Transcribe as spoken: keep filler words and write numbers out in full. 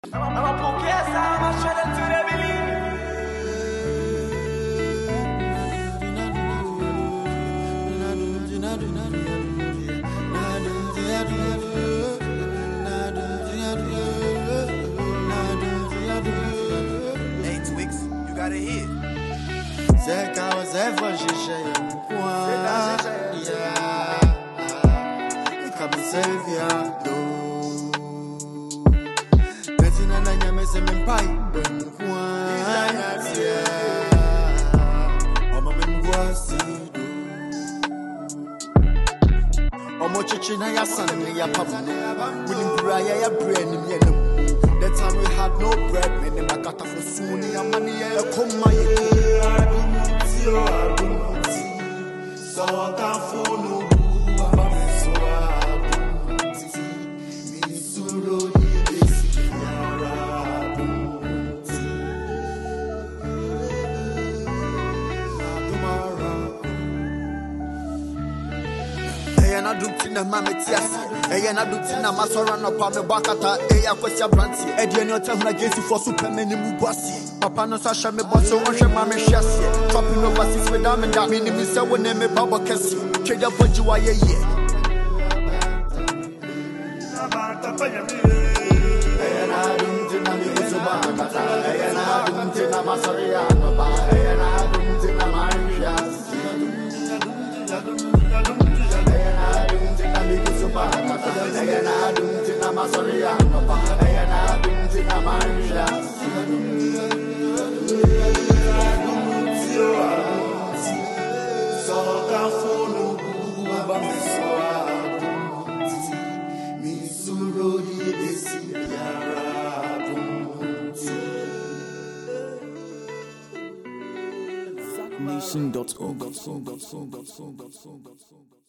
Ama porque essa marcha de Turebili. Hey Twix, you got a hit. Zé Carlos é evangelho, yeah, e cabeça viado. Betina na minha mesa me pai, bem yeah, o mamãe gosta do. O mochichi na ya san na ya papu, we braya ya brain me no. That time we had no bread, me ne makata for soon ya money ya come my. So I can't fool no baba me so I me suro hidesi yara bunti tomorrow. Eya na dumti na mama tiasi, eya na dumti na masora na pa me bakata, eya kwesi abranti, edi eni ote huna gesi for supermen ni mubasi. Papa no sasha me boss so onhwe ma me hwase. Chopping over six with them and that meaning me say when me baba kesi. Trade up for you aye ye. Ayana dumti na mi kusuba kata. Ayana dumti na masaria no ba. Ayana dumti na marias. Ayana dumti na mi kusuba kata. Ayana dumti na masaria no ba. Ayana dumti na marias. Nation dot org.